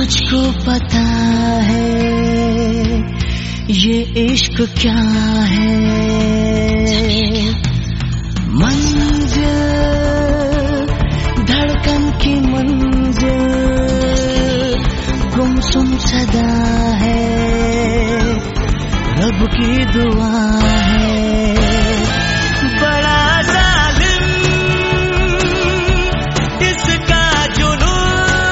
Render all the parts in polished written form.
तुझको पता है ये इश्क क्या है। मंजिल धड़कन की मंजिल गुमसुम सदा है, रब की दुआ है। बड़ा जालिम इसका जुनून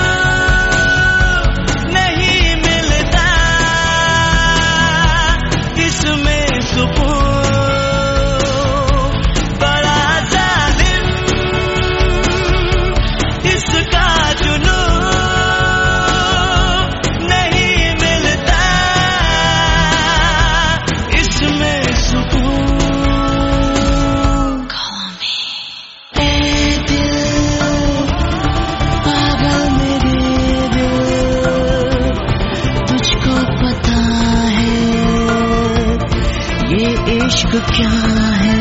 नहीं मिलता, इसमें सुकून। बड़ा जालिम इसका जुनून नहीं मिलता, इसमें सुकून। इश्क क्या है।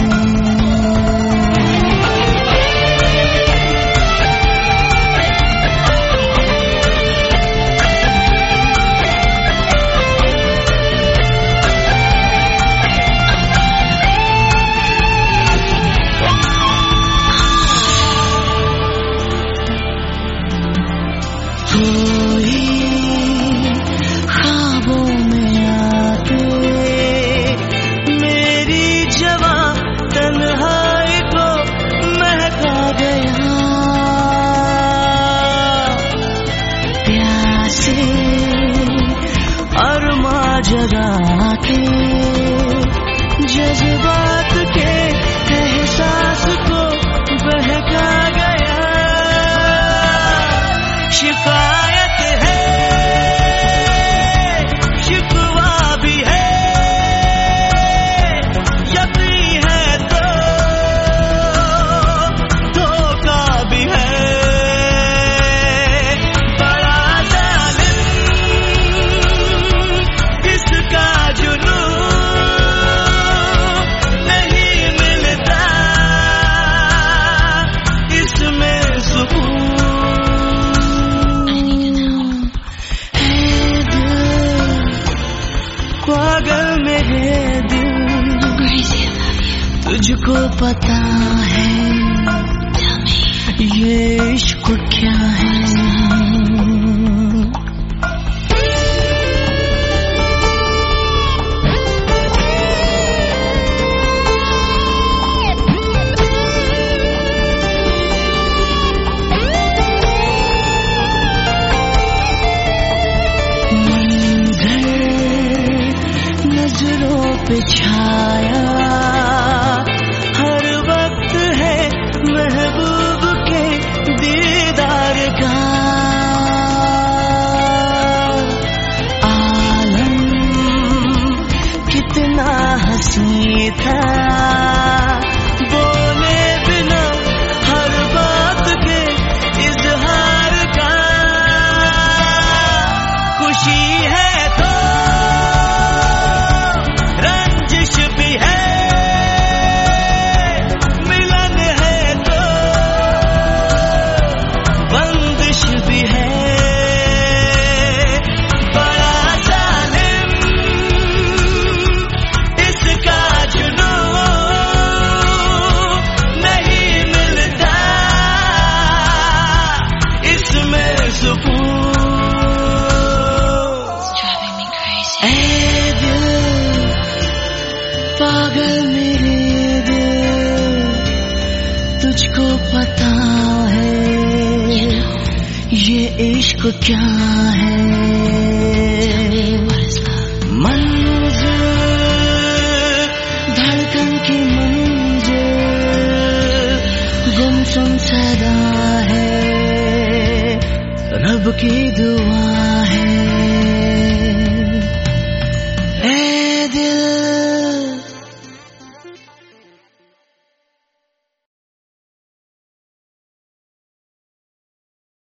कोई ख्वाबों में आके तन्हाई को महका गया, प्यासे और माजरा के जज्बात के एहसास को बहका गया। शिकायत है शिकवा भी है, पागल मेरे दिल तुझको पता है ये इश्क क्या है। नजरों पे छाया हर वक्त है महबूब के दीदार का। आलम कितना हंसी था, बोले बिना हर बात के इजहार का। खुशी है तो पागल मेरे दिल तुझको पता है ये इश्क क्या है। मंजिल धड़कन की मंजिल गुमसुम सदा है, रब की दुआ है।